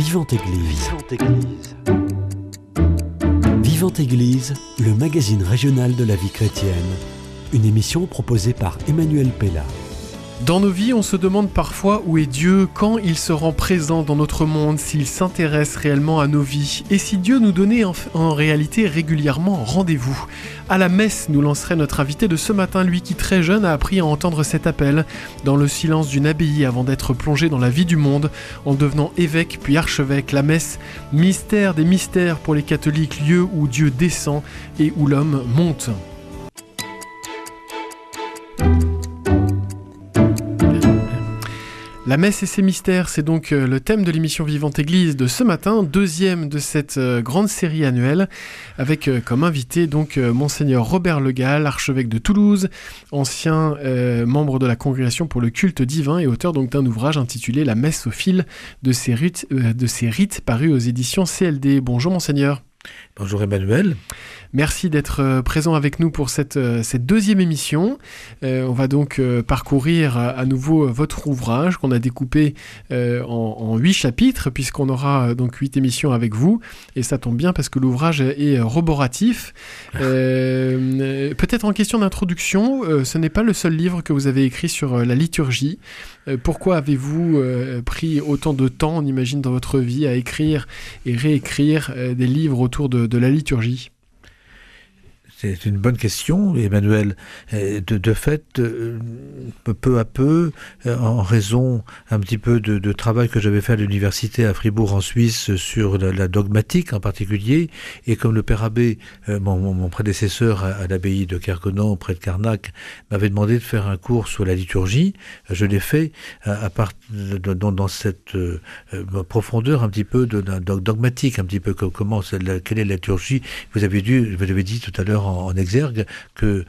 Vivante Église. Vivante Église, le magazine régional de la vie chrétienne. Une émission proposée par Emmanuel Pella. Dans nos vies, on se demande parfois où est Dieu, quand il se rend présent dans notre monde, s'il s'intéresse réellement à nos vies, et si Dieu nous donnait en réalité régulièrement rendez-vous. À la messe, nous lancerait notre invité de ce matin, lui qui très jeune a appris à entendre cet appel, dans le silence d'une abbaye avant d'être plongé dans la vie du monde, en devenant évêque puis archevêque. La messe, mystère des mystères pour les catholiques, lieu où Dieu descend et où l'homme monte. La messe et ses mystères, c'est donc le thème de l'émission Vivante Église de ce matin, deuxième de cette grande série annuelle, avec comme invité donc Monseigneur Robert Le Gall, archevêque de Toulouse, ancien membre de la Congrégation pour le culte divin et auteur donc d'un ouvrage intitulé La messe au fil de ses rites paru aux éditions CLD. Bonjour Monseigneur. Bonjour Emmanuel. Merci d'être présent avec nous pour cette deuxième émission. On va donc parcourir à nouveau votre ouvrage qu'on a découpé en 8 chapitres, puisqu'on aura donc 8 émissions avec vous. Et ça tombe bien parce que l'ouvrage est roboratif. Peut-être en question d'introduction, ce n'est pas le seul livre que vous avez écrit sur la liturgie. Pourquoi avez-vous pris autant de temps, on imagine, dans votre vie à écrire et réécrire des livres autour de la liturgie ? C'est une bonne question, Emmanuel. De fait, peu à peu, en raison un petit peu de travail que j'avais fait à l'université à Fribourg en Suisse sur la dogmatique en particulier, et comme le père abbé, mon prédécesseur à l'abbaye de Kergonan, près de Carnac, m'avait demandé de faire un cours sur la liturgie, je l'ai fait dans cette profondeur un petit peu dogmatique, un petit peu quelle est la liturgie. Vous avez dit tout à l'heure en exergue que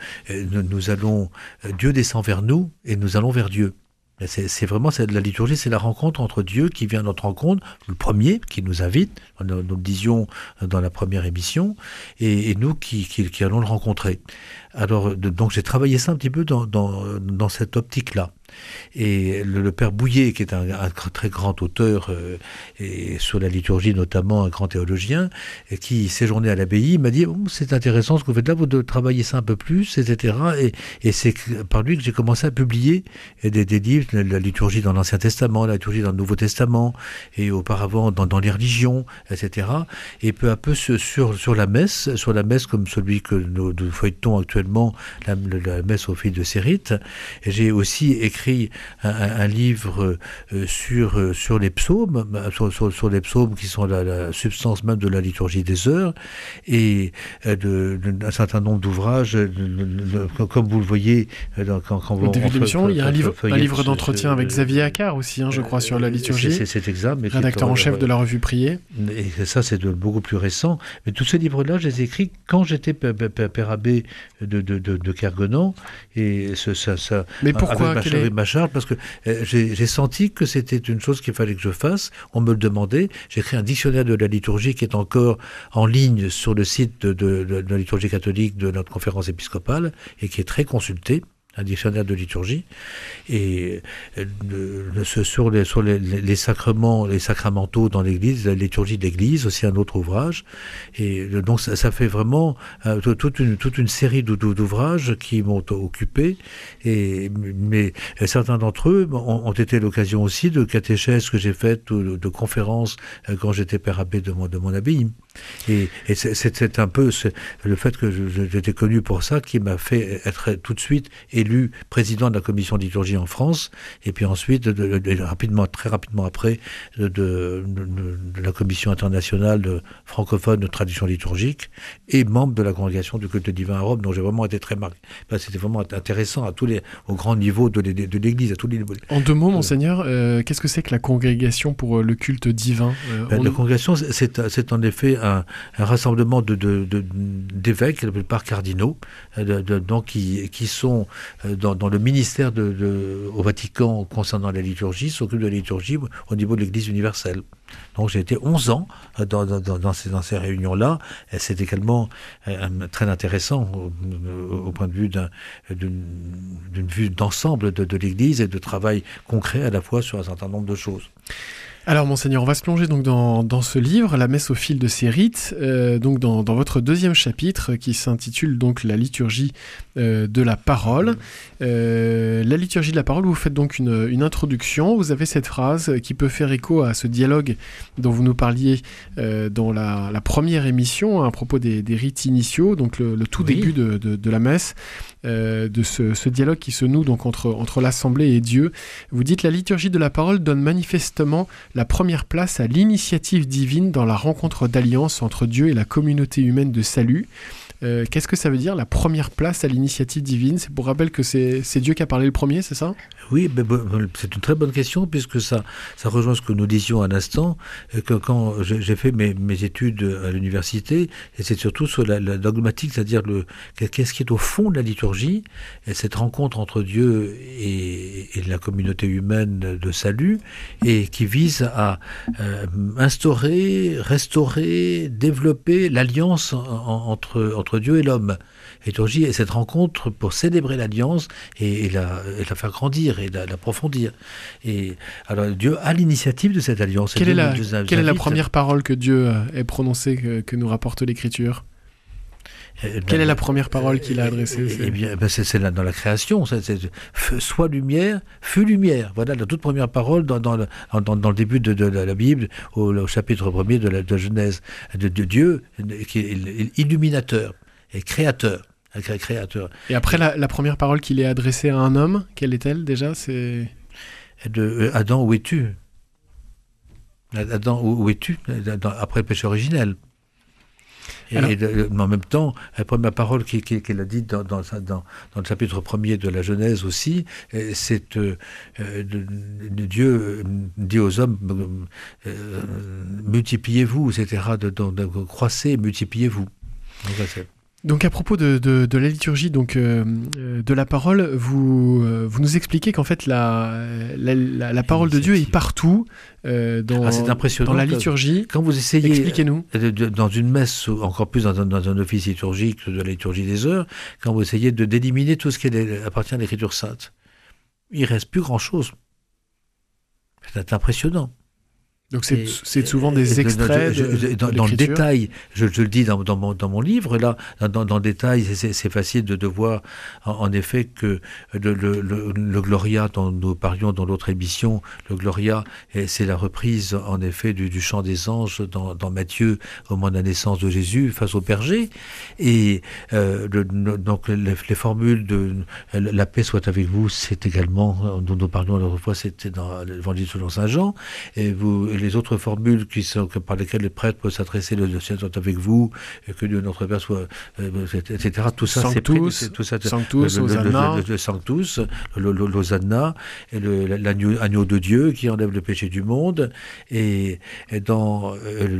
Dieu descend vers nous et nous allons vers Dieu. C'est vraiment la liturgie, c'est la rencontre entre Dieu qui vient à notre rencontre, le premier qui nous invite, nous le disions dans la première émission, et nous qui allons le rencontrer. Alors donc j'ai travaillé ça un petit peu dans cette optique-là. Et le père Bouillet, qui est un très grand auteur et sur la liturgie notamment, un grand théologien, et qui séjournait à l'abbaye, m'a dit c'est intéressant ce que vous faites là, vous devez travailler ça un peu plus, etc. Et c'est par lui que j'ai commencé à publier des livres, la liturgie dans l'Ancien Testament, la liturgie dans le Nouveau Testament, et auparavant dans les religions, etc. Et peu à peu sur la messe comme celui que nous feuilletons actuellement, la messe au fil de ses rites. Et j'ai aussi écrit un livre sur les psaumes, sur les psaumes qui sont la substance même de la liturgie des heures, et un certain nombre d'ouvrages, comme vous le voyez quand vous... Au début de l'émission, il y a un livre d'entretien avec Xavier Accard aussi, je crois, sur la liturgie. C'est exact. Mais rédacteur en chef de la revue Prier. Et ça, c'est beaucoup plus récent. Mais tous ces livres-là, je les ai écrits quand j'étais père abbé de Kergonan. Et ça mais pourquoi ma charge, parce que j'ai senti que c'était une chose qu'il fallait que je fasse. On me le demandait. J'ai créé un dictionnaire de la liturgie qui est encore en ligne sur le site de la liturgie catholique de notre conférence épiscopale et qui est très consulté. Un dictionnaire de liturgie, et sur les sacrements, les sacramentaux dans l'Église, la liturgie de l'Église, aussi un autre ouvrage, et donc ça fait vraiment toute une série d'ouvrages qui m'ont occupé, mais certains d'entre eux ont été l'occasion aussi de catéchèses que j'ai faites ou de conférences quand j'étais père abbé de mon abbaye. Et c'est un peu le fait que j'étais connu pour ça qui m'a fait être tout de suite élu président de la commission de liturgie en France, et puis ensuite très rapidement après de la commission internationale francophone de tradition liturgique, et membre de la congrégation du culte divin à Rome, dont j'ai vraiment été très marqué. C'était vraiment intéressant au grand niveau de l'Église, à tous les niveaux. En 2 mots, Monseigneur, qu'est-ce que c'est que la congrégation pour le culte divin ? La congrégation, c'est en effet un rassemblement d'évêques, la plupart cardinaux, donc qui sont dans le ministère au Vatican concernant la liturgie, s'occupent de la liturgie au niveau de l'Église universelle. Donc j'ai été 11 ans dans ces réunions-là, et c'est également très intéressant au point de vue d'une vue d'ensemble de l'Église et de travail concret à la fois sur un certain nombre de choses. Alors Monseigneur, on va se plonger donc dans ce livre, La messe au fil de ses rites, donc dans votre deuxième chapitre qui s'intitule donc La liturgie de la parole. La liturgie de la parole, vous faites donc une introduction, vous avez cette phrase qui peut faire écho à ce dialogue dont vous nous parliez dans la première émission à propos des rites initiaux, donc le tout début de la messe. De ce dialogue qui se noue donc entre l'Assemblée et Dieu. Vous dites « La liturgie de la parole donne manifestement la première place à l'initiative divine dans la rencontre d'alliance entre Dieu et la communauté humaine de salut. » Qu'est-ce que ça veut dire, la première place à l'initiative divine? C'est pour rappel que c'est Dieu qui a parlé le premier, c'est ça? Oui, c'est une très bonne question, puisque ça rejoint ce que nous disions un instant, que quand j'ai fait mes études à l'université, et c'est surtout sur la dogmatique, c'est-à-dire qu'est-ce qui est au fond de la liturgie, et cette rencontre entre Dieu et la communauté humaine de salut, et qui vise à instaurer, restaurer, développer l'alliance entre Dieu et l'homme. Liturgie est cette rencontre pour célébrer l'alliance et la faire grandir et l'approfondir. Et alors Dieu a l'initiative de cette alliance. Quelle est la première parole que Dieu ait prononcée que nous rapporte l'Écriture? Quelle est la première parole qu'il a adressée? Eh bien, c'est là dans la création. Soit lumière, fut lumière. Voilà la toute première parole dans le début de la Bible, au chapitre 1er de la Genèse. De Dieu, qui est illuminateur et créateur. Et après, la première parole qu'il ait adressée à un homme, quelle est-elle déjà? C'est Adam, où es-tu? Adam, où es-tu? Après le péché originel. Mais en même temps, la première parole qu'il a dite dans le chapitre 1er de la Genèse aussi, c'est Dieu dit aux hommes, multipliez-vous, etc., croissez, multipliez-vous. Donc à propos de la liturgie de la parole, vous nous expliquez qu'en fait la parole de Dieu est partout dans la liturgie. Quand vous essayez, expliquez-nous. Dans une messe, ou encore plus dans un office liturgique de la liturgie des heures, quand vous essayez d'éliminer tout ce qui appartient à l'Écriture sainte, il ne reste plus grand-chose. C'est impressionnant. Donc c'est souvent des extraits dans le détail, je le dis dans mon livre, là, dans le détail, c'est facile de voir en effet que le Gloria dont nous parlions dans l'autre émission, le Gloria, c'est la reprise en effet du chant des anges dans Matthieu au moment de la naissance de Jésus face au berger, et donc les formules de la paix soit avec vous, c'est également, dont nous parlions l'autre fois, c'était dans l'évangile selon Saint Jean, et les autres formules par lesquelles les prêtres peuvent s'adresser, le Seigneur soit avec vous, et que Dieu notre Père soit, etc. Tout ça, Sanctus, Sanctus, Hosanna, le Sanctus, l'Hosanna, et l'agneau de Dieu qui enlève le péché du monde, et dans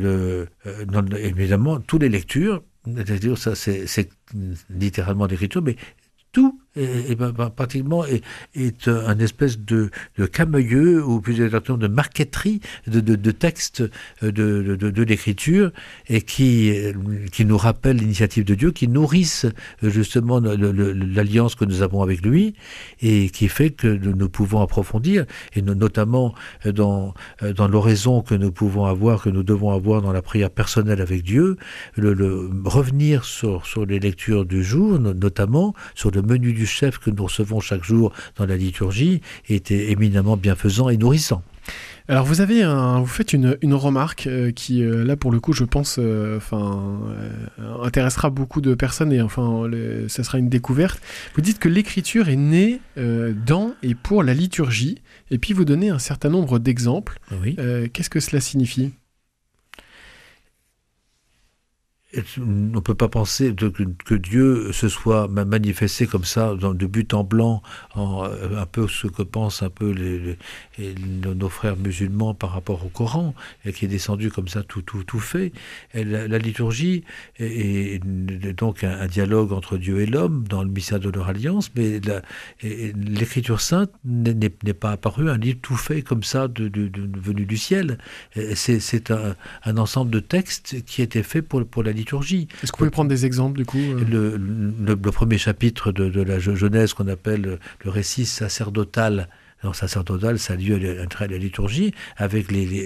évidemment toutes les lectures, c'est-à-dire ça, c'est littéralement l'écriture, mais tout pratiquement est un espèce de cameuilleux, ou plus exactement de marqueterie de textes de l'écriture, et qui nous rappellent l'initiative de Dieu, qui nourrissent justement l'alliance que nous avons avec lui, et qui fait que nous pouvons approfondir, et notamment dans l'oraison que nous pouvons avoir, que nous devons avoir dans la prière personnelle avec Dieu, revenir sur les lectures du jour, notamment sur le menu du chef que nous recevons chaque jour dans la liturgie, était éminemment bienfaisant et nourrissant. Alors vous faites une remarque qui là pour le coup je pense intéressera beaucoup de personnes, et ça sera une découverte. Vous dites que l'écriture est née dans et pour la liturgie, et puis vous donnez un certain nombre d'exemples. Oui. Qu'est-ce que cela signifie ? On ne peut pas penser que Dieu se soit manifesté comme ça, de but en blanc, un peu ce que pensent un peu nos frères musulmans par rapport au Coran, et qui est descendu comme ça tout fait. Et la liturgie est donc un dialogue entre Dieu et l'homme dans le mystère de leur alliance, mais l'Écriture sainte n'est pas apparue un livre tout fait comme ça venu du ciel. C'est un ensemble de textes qui étaient faits pour la liturgie. Est-ce que vous pouvez prendre des exemples du coup le premier chapitre de la Genèse, qu'on appelle le récit sacerdotal Alors sacerdotal, ça a lieu à la liturgie, avec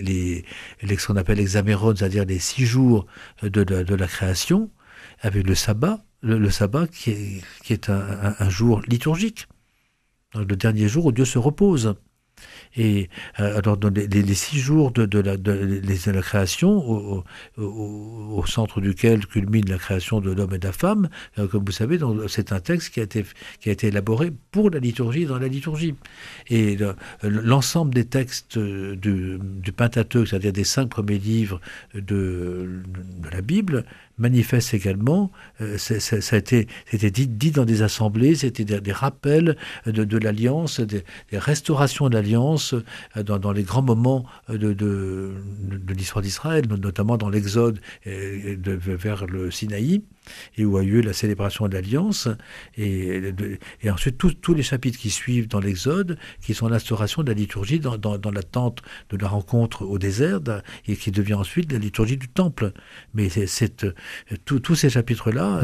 ce qu'on appelle l'examéron, c'est-à-dire les 6 jours de la création, avec le sabbat, le sabbat qui est un jour liturgique, donc le dernier jour où Dieu se repose. Et alors dans les 6 jours de la création, au centre duquel culmine la création de l'homme et de la femme, comme vous savez, c'est un texte qui a été élaboré pour la liturgie, dans la liturgie. Et l'ensemble des textes du Pentateuque, c'est-à-dire des 5 premiers livres de la Bible, manifeste également, c'était dit dans des assemblées, c'était des rappels de l'alliance, des restaurations de l'alliance dans les grands moments de l'histoire d'Israël, notamment dans l'Exode vers le Sinaï, et où a eu lieu la célébration de l'Alliance, et ensuite tous les chapitres qui suivent dans l'Exode, qui sont l'instauration de la liturgie dans l'attente de la rencontre au désert, et qui devient ensuite la liturgie du Temple. Mais tous ces chapitres-là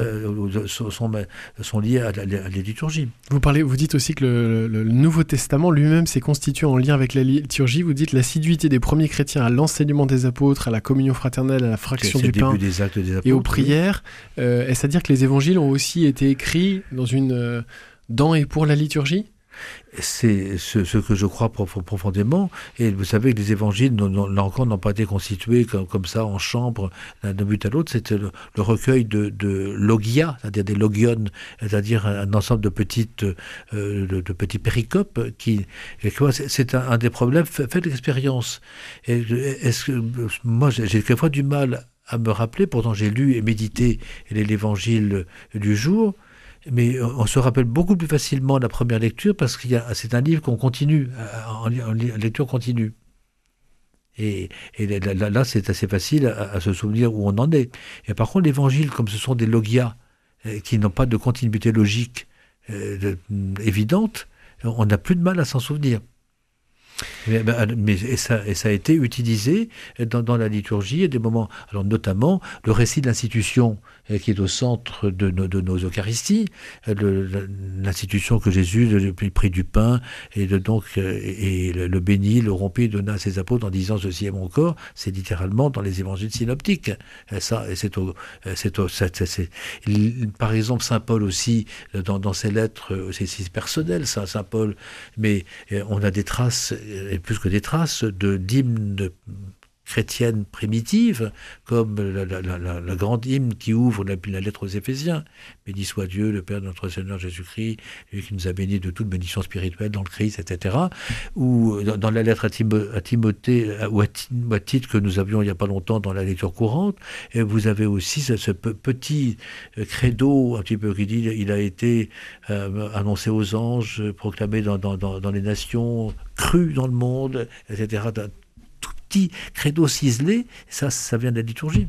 sont liés à la liturgie. Vous dites aussi que le Nouveau Testament lui-même s'est constitué en lien avec la liturgie. Vous dites l'assiduité des premiers chrétiens à l'enseignement des apôtres, à la communion fraternelle, à la fraction du pain des actes des apôtres, et aux prières. Est-ce à dire que les évangiles ont aussi été écrits dans et pour la liturgie ? C'est ce que je crois profondément. Et vous savez que les évangiles, là encore, n'ont pas été constitués comme ça, en chambre, d'un but à l'autre. C'était le recueil de logia, c'est-à-dire des logion, c'est-à-dire un ensemble de petits péricopes. C'est un des problèmes. Faites l'expérience. Moi, j'ai quelquefois du mal à me rappeler, pourtant j'ai lu et médité l'évangile du jour, mais on se rappelle beaucoup plus facilement la première lecture parce que c'est un livre qu'on continue, en lecture continue. Et là, c'est assez facile à se souvenir où on en est. Et par contre, l'évangile, comme ce sont des logias qui n'ont pas de continuité logique évidente, on n'a plus de mal à s'en souvenir. Et ça a été utilisé dans la liturgie à des moments, alors notamment le récit de l'institution qui est au centre de nos Eucharisties, l'institution que Jésus prit du pain et le bénit, le rompit, donna à ses apôtres en disant ceci est mon corps. C'est littéralement dans les évangiles synoptiques. Par exemple, saint Paul aussi dans ses lettres, c'est personnel, saint Paul, mais on a des traces. Et plus que des traces d'hymnes chrétiennes primitives, comme la grande hymne qui ouvre la lettre aux Éphésiens. Béni soit Dieu, le Père de notre Seigneur Jésus-Christ, lui qui nous a bénis de toute bénédiction spirituelle dans le Christ, etc. Ou dans la lettre à Timothée, ou à Tite que nous avions il n'y a pas longtemps dans la lecture courante, et vous avez aussi ce petit credo un petit peu qui dit il a été annoncé aux anges, proclamé dans les nations, cru dans le monde, etc. Tout petit credo ciselé, ça vient de la liturgie.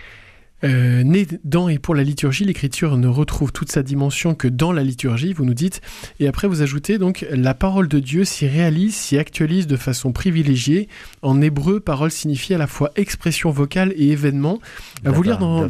Né dans et pour la liturgie, l'écriture ne retrouve toute sa dimension que dans la liturgie, vous nous dites, et après vous ajoutez donc la parole de Dieu s'y réalise, s'y actualise de façon privilégiée. En hébreu, parole signifie à la fois expression vocale et événement. À vous lire dans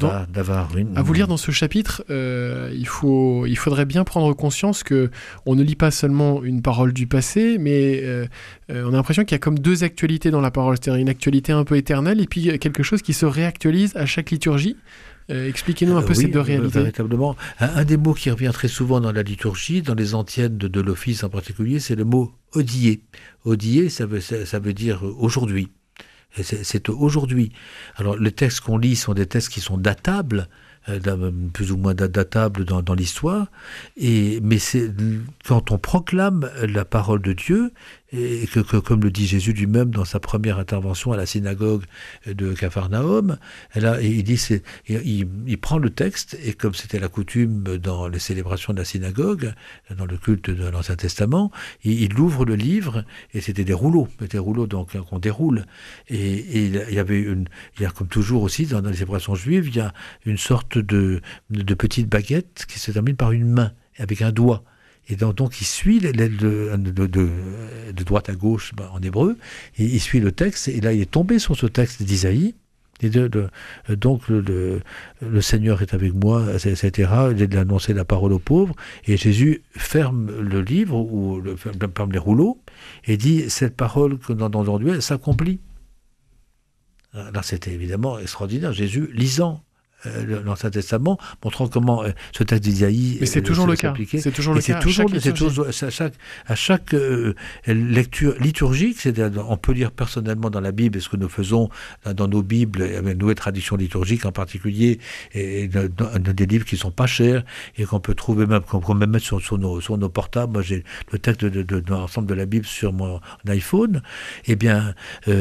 ce chapitre, il faudrait bien prendre conscience que on ne lit pas seulement une parole du passé, mais on a l'impression qu'il y a comme 2 actualités dans la parole, c'est-à-dire une actualité un peu éternelle et puis quelque chose qui se réactualise à chaque liturgie. Expliquez-nous un peu ces 2 réalités. Véritablement, un des mots qui revient très souvent dans la liturgie, dans les antiennes de l'office en particulier, c'est le mot odier. Odier, ça veut dire aujourd'hui. C'est aujourd'hui. Alors, les textes qu'on lit sont des textes qui sont datables, plus ou moins datables dans l'histoire, mais c'est quand on proclame la parole de Dieu, et que comme le dit Jésus lui-même dans sa première intervention à la synagogue de Capharnaüm, là, il prend le texte, et comme c'était la coutume dans les célébrations de la synagogue, dans le culte de l'Ancien Testament, il ouvre le livre, et c'était des rouleaux donc qu'on déroule, et il y a comme toujours aussi dans les célébrations juives, il y a une sorte de petite baguette qui se termine par une main, avec un doigt. Et donc il suit de droite à gauche en hébreu, et il suit le texte, et là il est tombé sur ce texte d'Isaïe, Et donc le Seigneur est avec moi, etc. Il a annoncé la parole aux pauvres, et Jésus ferme le livre, ou ferme les rouleaux, et dit, cette parole que nous avons entendue, elle s'accomplit. Alors c'était évidemment extraordinaire, Jésus lisant l'Ancien Testament, montrant comment ce texte d'Isaïe. Mais c'est toujours le cas. C'est toujours le cas. À chaque lecture liturgique, c'est-à-dire on peut lire personnellement dans la Bible, et ce que nous faisons dans nos Bibles, avec nos traditions liturgiques en particulier, et dans des livres qui ne sont pas chers, et qu'on peut trouver même, qu'on peut même mettre sur nos portables. Moi, j'ai le texte de l'ensemble de la Bible sur mon iPhone. Eh bien,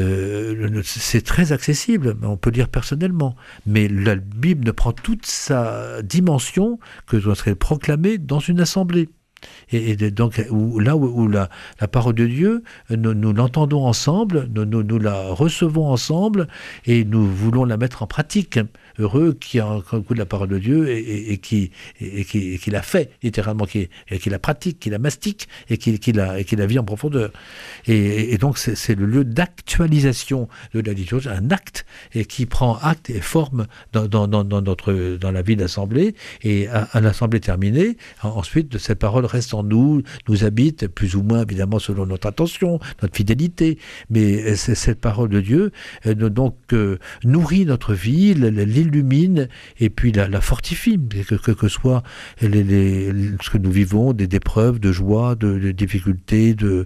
c'est très accessible. On peut lire personnellement. Mais la Bible ne prend toute sa dimension que doit être proclamée dans une assemblée. Et donc, là où la parole de Dieu, nous l'entendons ensemble, nous la recevons ensemble, et nous voulons la mettre en pratique. Heureux qui a un coup de la parole de Dieu et qui la fait, littéralement, qui la pratique, qui la mastique, et qui la vit en profondeur. Et donc, c'est le lieu d'actualisation de la liturgie, un acte, et qui prend acte et forme dans la vie d'assemblée, et à l'assemblée terminée, ensuite, cette parole reste en nous habite, plus ou moins, évidemment, selon notre attention, notre fidélité, mais cette parole de Dieu, nourrit notre vie, l'illumine, et puis la fortifie, que soit ce que nous vivons, des épreuves, de joie, de difficultés, de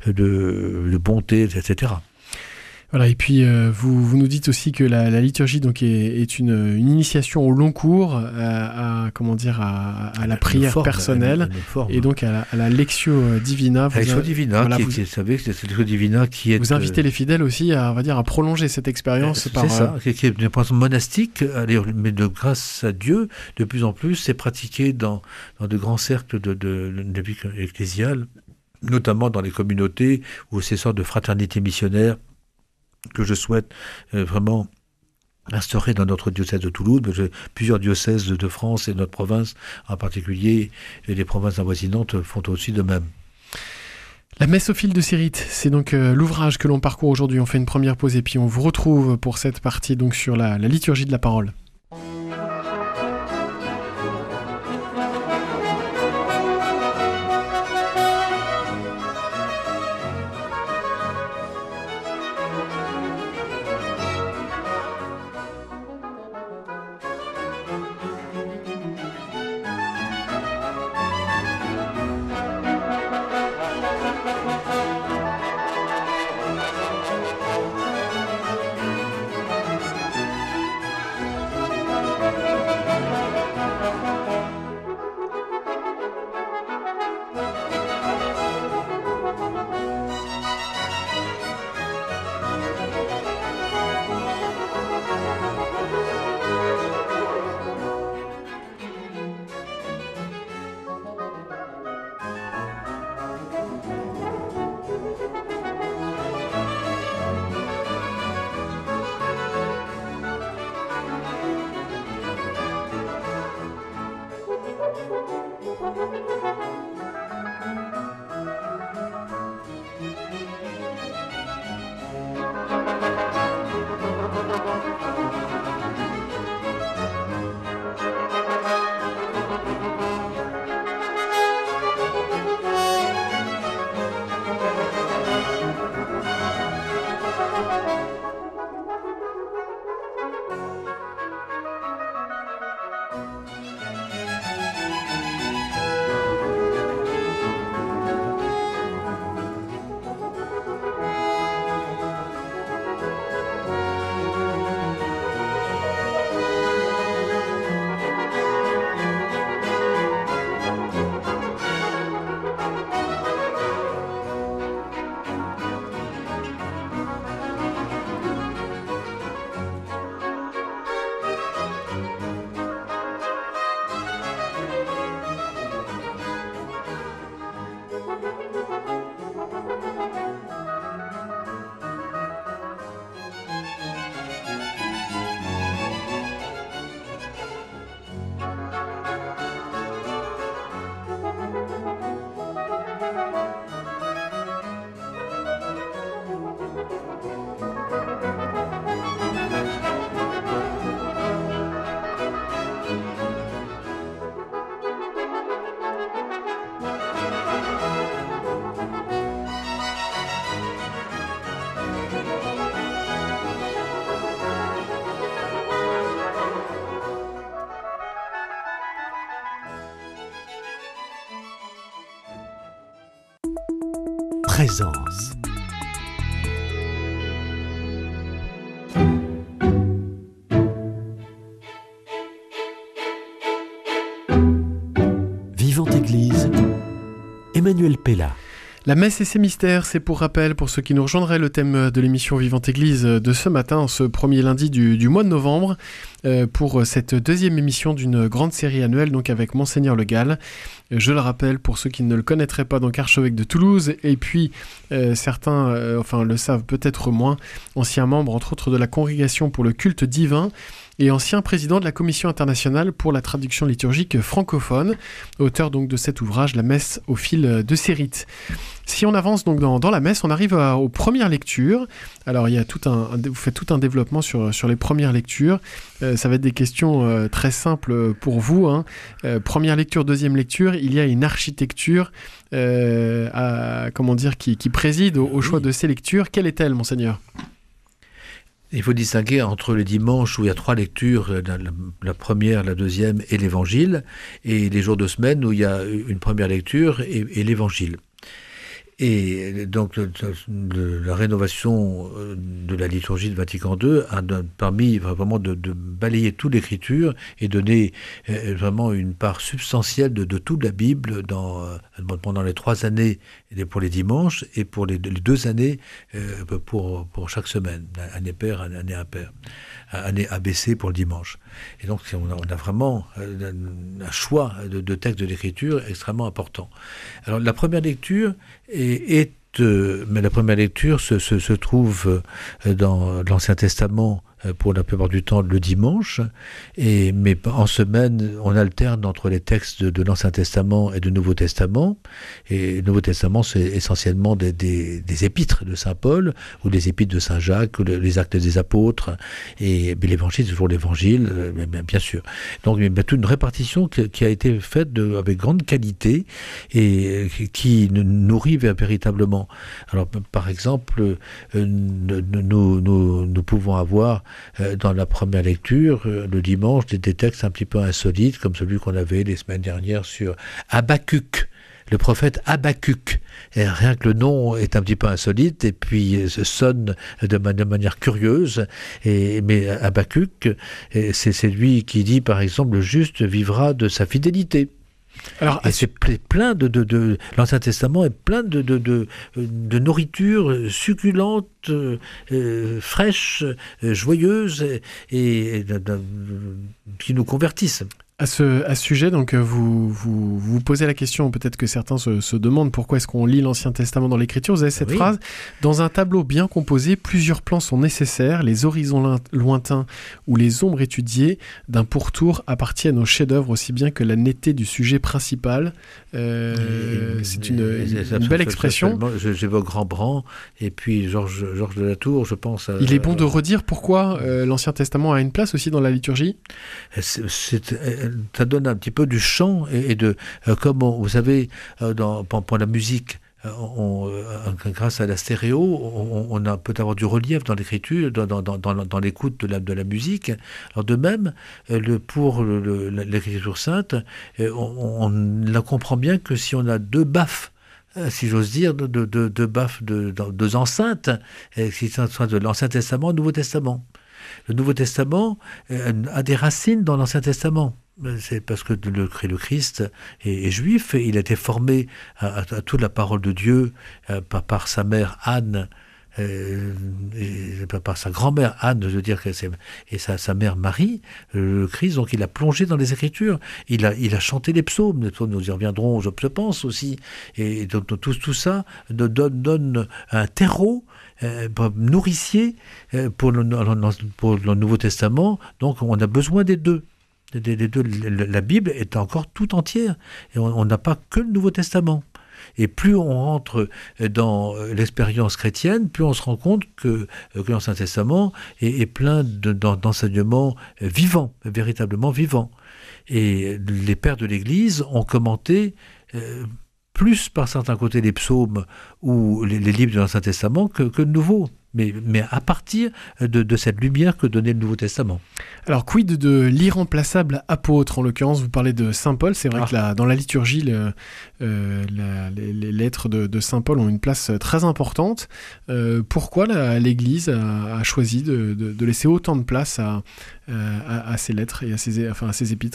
bonté, etc. Voilà, et puis vous nous dites aussi que la liturgie donc est une initiation au long cours, à la prière personnelle, et donc à la Lectio Divina. Lectio Divina, voilà, vous savez, c'est Lectio Divina qui est... Vous invitez les fidèles aussi à prolonger cette expérience par... C'est ça, qui est une expérience monastique, mais de grâce à Dieu, de plus en plus, c'est pratiqué dans de grands cercles de vie ecclésiale, notamment dans les communautés, où ces sortes de fraternités missionnaires que je souhaite vraiment instaurer dans notre diocèse de Toulouse. Plusieurs diocèses de France et de notre province en particulier, et les provinces avoisinantes font aussi de même. La messe au fil de Cyrite, c'est donc l'ouvrage que l'on parcourt aujourd'hui. On fait une première pause et puis on vous retrouve pour cette partie donc sur la liturgie de la parole. présence. Vivante Église, Emmanuel Pella. La messe et ses mystères, c'est pour rappel, pour ceux qui nous rejoindraient, le thème de l'émission Vivante Église de ce matin, ce premier lundi du mois de novembre, pour cette deuxième émission d'une grande série annuelle, donc avec Monseigneur Le Gall. Je le rappelle, pour ceux qui ne le connaîtraient pas, donc archevêque de Toulouse, et puis certains le savent peut-être moins, ancien membre entre autres de la Congrégation pour le culte divin, et ancien président de la Commission internationale pour la traduction liturgique francophone, auteur donc de cet ouvrage, La messe au fil de ses rites. Si on avance donc dans la messe, on arrive aux premières lectures. Alors il y a vous faites tout un développement sur les premières lectures. Ça va être des questions très simples pour vous. Première lecture, deuxième lecture, il y a une architecture qui préside au choix de ces lectures. Quelle est-elle, Monseigneur ? Il faut distinguer entre les dimanches où il y a 3 lectures, la première, la deuxième et l'évangile, et les jours de semaine où il y a une première lecture et l'évangile. Et donc la rénovation de la liturgie de Vatican II a permis vraiment de balayer toute l'écriture et donner vraiment une part substantielle de toute la Bible pendant les 3 années pour les dimanches et pour les 2 années pour chaque semaine, année paire, année impaire, année ABC pour le dimanche. Et donc on a vraiment un choix de texte de l'écriture extrêmement important. Alors la première lecture mais la première lecture se trouve dans l'Ancien Testament pour la plupart du temps le dimanche, mais en semaine on alterne entre les textes de l'Ancien Testament et du Nouveau Testament, et le Nouveau Testament c'est essentiellement des épîtres de Saint Paul ou des épîtres de Saint Jacques ou les actes des apôtres, mais l'évangile c'est toujours l'évangile, bien sûr. Donc il y a toute une répartition qui a été faite avec grande qualité et qui nourrit véritablement. Alors par exemple nous pouvons avoir dans la première lecture, le dimanche, des textes un petit peu insolites, comme celui qu'on avait les semaines dernières sur Habakkuk, le prophète Habakkuk. Et rien que le nom est un petit peu insolite, et puis sonne de manière curieuse. Mais Habakkuk, c'est lui qui dit, par exemple, le juste vivra de sa fidélité. Alors, et c'est plein de l'Ancien Testament est plein de nourriture succulente, fraîche, joyeuse et qui nous convertissent. À ce sujet, donc vous posez la question, peut-être que certains se demandent pourquoi est-ce qu'on lit l'Ancien Testament dans l'Écriture. Vous avez cette phrase: dans un tableau bien composé, plusieurs plans sont nécessaires. Les horizons lointains ou les ombres étudiées d'un pourtour appartiennent au chef-d'œuvre aussi bien que la netteté du sujet principal. C'est une belle expression. J'évoque Rembrandt et puis Georges de la Tour, je pense. Il est bon de redire pourquoi l'Ancien Testament a une place aussi dans la liturgie. Ça donne un petit peu du chant et comme vous savez, pour la musique, grâce à la stéréo, on peut avoir du relief dans l'écriture, dans l'écoute de la musique. Alors de même, pour l'écriture sainte, on la comprend bien que si on a 2 baffes, si j'ose dire, deux baffes, 2 enceintes, qui sont de l'Ancien Testament et du Nouveau Testament. Le Nouveau Testament a des racines dans l'Ancien Testament. C'est parce que le Christ est juif, et il a été formé à toute la parole de Dieu par sa mère Anne, par sa grand-mère Anne, je veux dire, et sa mère Marie. Le Christ, donc il a plongé dans les Écritures, il a chanté les psaumes, nous y reviendrons, je pense aussi, et donc, tout ça donne un terreau nourricier pour le Nouveau Testament. Donc on a besoin des deux. La Bible est encore tout entière, et on n'a pas que le Nouveau Testament. Et plus on rentre dans l'expérience chrétienne, plus on se rend compte que l'Ancien Testament est plein d'enseignements vivants, véritablement vivants. Et les pères de l'Église ont commenté plus par certains côtés les psaumes ou les livres de l'Ancien Testament que le Nouveau. mais à partir de cette lumière que donnait le Nouveau Testament. Alors, quid de l'irremplaçable apôtre, en l'occurrence, vous parlez de Saint Paul, c'est vrai que dans la liturgie, les lettres de Saint Paul ont une place très importante. Pourquoi l'Église a choisi de laisser autant de place à ces lettres et à ces épîtres ?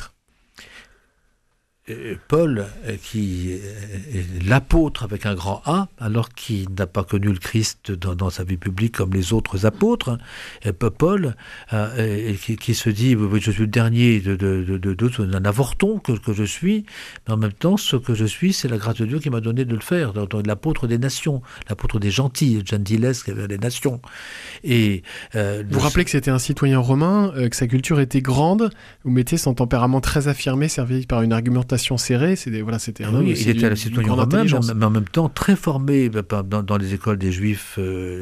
Paul, qui est l'apôtre avec un grand A, alors qu'il n'a pas connu le Christ dans sa vie publique comme les autres apôtres, Paul, qui se dit, je suis le dernier d'un avorton que je suis, mais en même temps, ce que je suis, c'est la grâce de Dieu qui m'a donné de le faire, donc l'apôtre des nations, l'apôtre des gentils, Gentiles, qui avait les nations. Et, vous rappelez que c'était un citoyen romain, que sa culture était grande, vous mettez son tempérament très affirmé, servi par une argumentation serré, c'était un homme. Il était un citoyen romain, mais en même temps très formé dans les écoles des Juifs,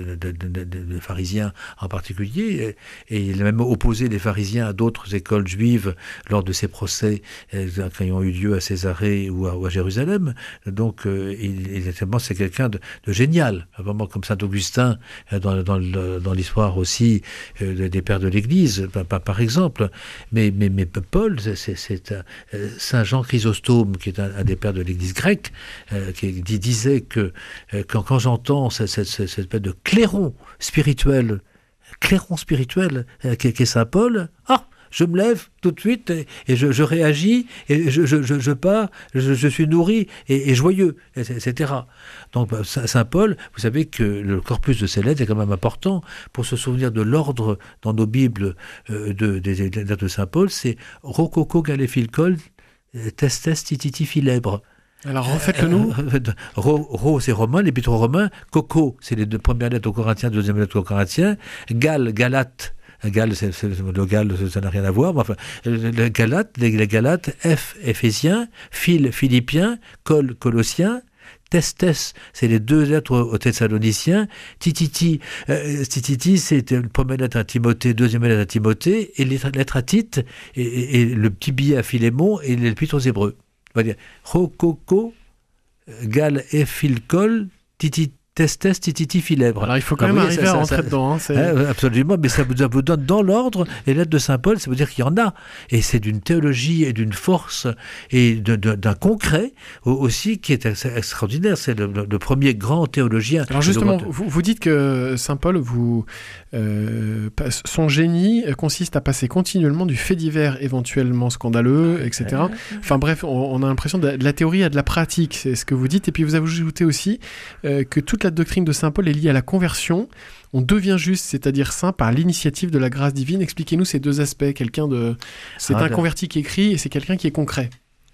des pharisiens en particulier, et il a même opposé les pharisiens à d'autres écoles juives lors de ses procès qui ont eu lieu à Césarée ou à Jérusalem. Donc, c'est quelqu'un de génial, vraiment comme saint Augustin dans l'histoire aussi des pères de l'Église, par exemple. Mais Paul, c'est Saint Jean Chrysostome, qui est un des pères de l'Église grecque, qui disait que quand j'entends cette espèce de clairon spirituel qui est Saint Paul, je me lève tout de suite et je réagis et je pars, je suis nourri et joyeux, etc. Donc Saint Paul, vous savez que le corpus de ces lettres est quand même important pour se souvenir de l'ordre dans nos Bibles des lettres de Saint Paul, c'est rococo galefilcol testes tititi filèbre. Alors refaites-le nous. Ro, c'est romain, l'épître aux Romains. Coco, c'est les deux premières lettres aux Corinthiens, deuxième lettre aux Corinthiens. Galate. Gal, le Gal, ça n'a rien à voir. Mais enfin, les Galates, F, Éphésiens, Philippiens, Colossiens. Testes, c'est les deux lettres aux Thessaloniciens. Tititi, c'est la première lettre à Timothée, deuxième lettre à Timothée, et les lettres à Tite, et le petit billet à Philémon, et l'épître aux Hébreux. On va dire Rococo, Gal, Ephilcol, Tititi. Testes, tititi, filèbre. Alors il faut quand même arriver à rentrer dedans. Absolument, mais ça vous donne dans l'ordre les lettres de Saint Paul, ça veut dire qu'il y en a. Et c'est d'une théologie et d'une force et d'un concret aussi qui est extraordinaire. C'est le premier grand théologien. Alors justement, vous dites que Saint Paul, son génie consiste à passer continuellement du fait divers éventuellement scandaleux, etc. Enfin bref, on a l'impression de la théorie à de la pratique, c'est ce que vous dites. Et puis vous ajoutez aussi que toute la doctrine de Saint Paul est liée à la conversion. On devient juste, c'est-à-dire saint, par l'initiative de la grâce divine. Expliquez-nous ces deux aspects. C'est un converti qui écrit et c'est quelqu'un qui est concret.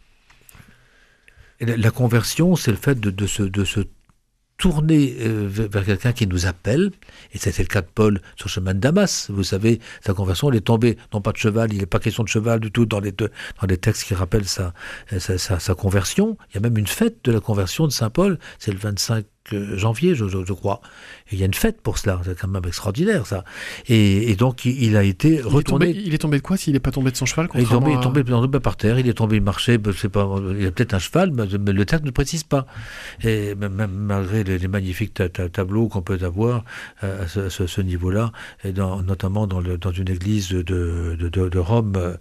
La conversion, c'est le fait de se tourner vers quelqu'un qui nous appelle, et c'était le cas de Paul sur le chemin de Damas. Vous savez, sa conversion, elle est tombée, non pas de cheval, il n'est pas question de cheval du tout dans les textes qui rappellent sa conversion. Il y a même une fête de la conversion de Saint Paul, c'est le 25 janvier, je crois. Et il y a une fête pour cela, c'est quand même extraordinaire ça. Et donc il a été retourné. Il est tombé de quoi s'il n'est pas tombé de son cheval? Il est tombé par terre, il marchait, il a peut-être un cheval, mais le texte ne précise pas. Et même malgré les magnifiques tableaux qu'on peut avoir à ce niveau-là, et notamment dans une église de Rome,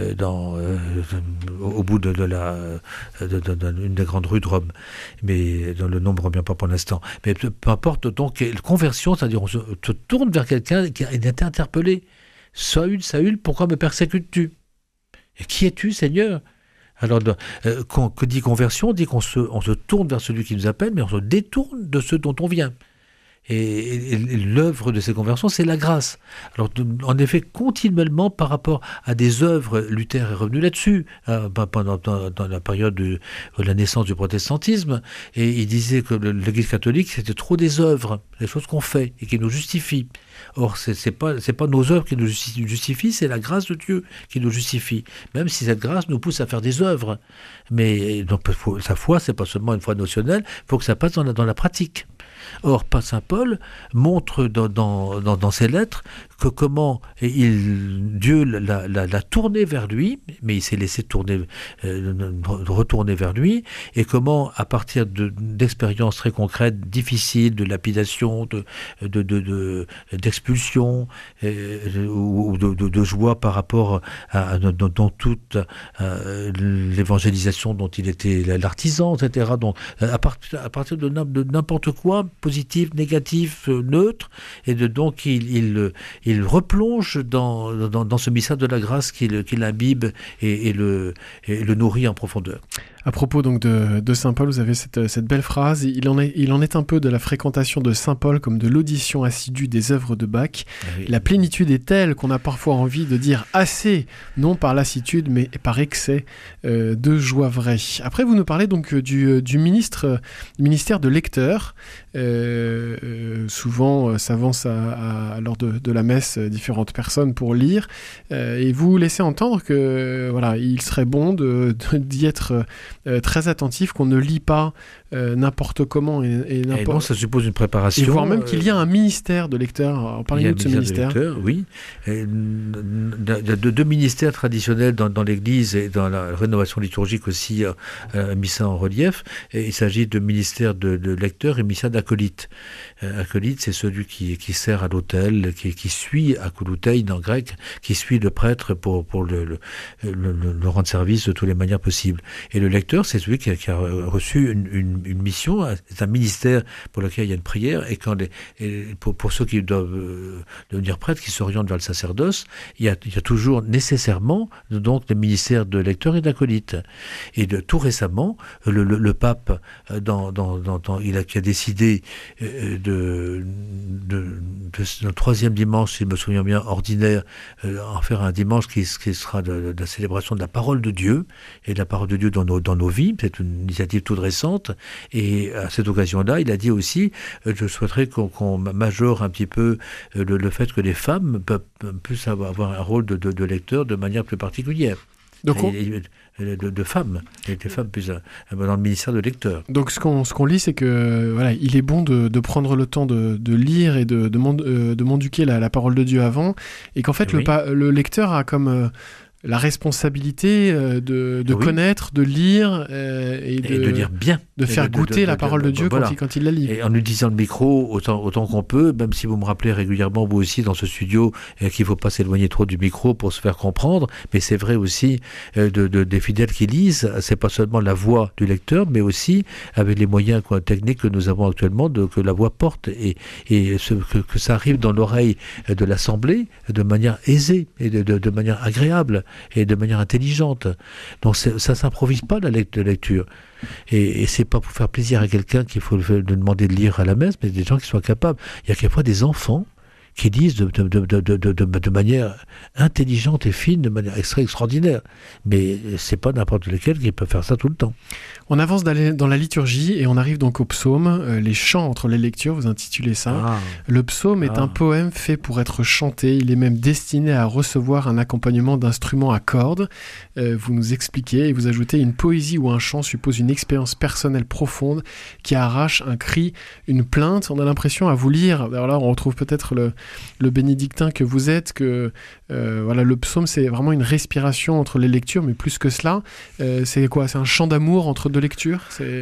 au bout d'une des grandes rues de Rome. Mais dans le nom ne revient pas pour l'instant. Mais peu importe, donc, conversion, c'est-à-dire on se tourne vers quelqu'un qui a été interpellé. Saül, pourquoi me persécutes-tu? Et qui es-tu, Seigneur? Alors, que dit conversion, dit qu'on se tourne vers celui qui nous appelle, mais on se détourne de ce dont on vient. Et l'œuvre de ces conversions, c'est la grâce. Alors, en effet, continuellement, par rapport à des œuvres, Luther est revenu là-dessus, pendant dans la période de la naissance du protestantisme, et il disait que l'Église catholique, c'était trop des œuvres, des choses qu'on fait et qui nous justifient. Or, c'est pas nos œuvres qui nous justifient, c'est la grâce de Dieu qui nous justifie. Même si cette grâce nous pousse à faire des œuvres. Mais donc, sa foi, c'est pas seulement une foi notionnelle, il faut que ça passe dans la pratique. Or, Saint Paul montre dans ses lettres comment Dieu l'a tourné vers lui, mais il s'est laissé retourner vers lui, et comment, à partir d'expériences très concrètes, difficiles, de lapidation, d'expulsion, ou de joie par rapport dans toute l'évangélisation dont il était l'artisan, etc. Donc, à partir de n'importe quoi, positif, négatif, neutre, et donc il replonge dans ce mystère de la grâce qu'il imbibe et le nourrit en profondeur. À propos donc de Saint Paul, vous avez cette belle phrase, il en est un peu de la fréquentation de Saint Paul comme de l'audition assidue des œuvres de Bach. Oui. La plénitude est telle qu'on a parfois envie de dire assez, non par lassitude mais par excès de joie vraie. Après vous nous parlez donc du ministère de lecteur. Souvent s'avancent lors de la messe différentes personnes pour lire, et vous laissez entendre que voilà, il serait bon d'y être très attentif, qu'on ne lit pas n'importe comment et n'importe... non, ça suppose une préparation. Et voire même qu'il y a un ministère de lecteurs. Parlez-nous de ce ministère. Oui. De deux ministères traditionnels dans l'Église et dans la rénovation liturgique aussi, mis ça en relief. Et il s'agit de ministère de lecteurs et ministère d'acolyte. Acolyte, c'est celui qui sert à l'autel, qui suit, akouloutein en grec, qui suit le prêtre pour le rendre service de toutes les manières possibles. Et le lecteur, c'est celui qui a reçu une mission, c'est un ministère pour lequel il y a une prière, et pour ceux qui doivent devenir prêtres, qui s'orientent vers le sacerdoce, il y a toujours nécessairement donc le ministère de lecteur et d'acolyte. Et tout récemment, le pape, qui a décidé de troisième dimanche, si je me souviens bien, ordinaire, en faire un dimanche qui sera de la célébration de la parole de Dieu, et de la parole de Dieu dans nos vies. C'est une initiative toute récente, et à cette occasion-là, il a dit aussi, je souhaiterais qu'on majore un petit peu le fait que les femmes puissent avoir un rôle de lecteur de manière plus particulière. Donc de femmes, et des femmes plus dans le ministère de lecteurs. Donc ce qu'on lit, c'est que voilà, il est bon de prendre le temps de lire et de m'enduquer la parole de Dieu avant, et qu'en fait oui. le lecteur a comme la responsabilité de oui. connaître, de lire et de lire bien, de faire goûter la parole de Dieu voilà. quand il la lit. Et en utilisant le micro autant qu'on peut, même si vous me rappelez régulièrement, vous aussi dans ce studio, qu'il ne faut pas s'éloigner trop du micro pour se faire comprendre, mais c'est vrai aussi des fidèles qui lisent, c'est pas seulement la voix du lecteur, mais aussi avec les moyens techniques que nous avons actuellement, que la voix porte, et que ça arrive dans l'oreille de l'assemblée de manière aisée et de manière agréable et de manière intelligente. Donc ça ne s'improvise pas la lecture. Et c'est pas pour faire plaisir à quelqu'un qu'il faut lui demander de lire à la messe, mais des gens qui soient capables. Il y a quelquefois des enfants qui lisent de manière intelligente et fine, de manière extraordinaire. Mais c'est pas n'importe lequel qui peut faire ça tout le temps. On avance dans la liturgie et on arrive donc au psaume, les chants entre les lectures, vous intitulez ça. Le psaume est un poème fait pour être chanté, il est même destiné à recevoir un accompagnement d'instruments à cordes. Vous nous expliquez et vous ajoutez: une poésie ou un chant suppose une expérience personnelle profonde qui arrache un cri, une plainte. On a l'impression à vous lire, alors là on retrouve peut-être le bénédictin que vous êtes, que voilà, le psaume c'est vraiment une respiration entre les lectures, mais plus que cela, c'est quoi? C'est un chant d'amour entre deux lectures?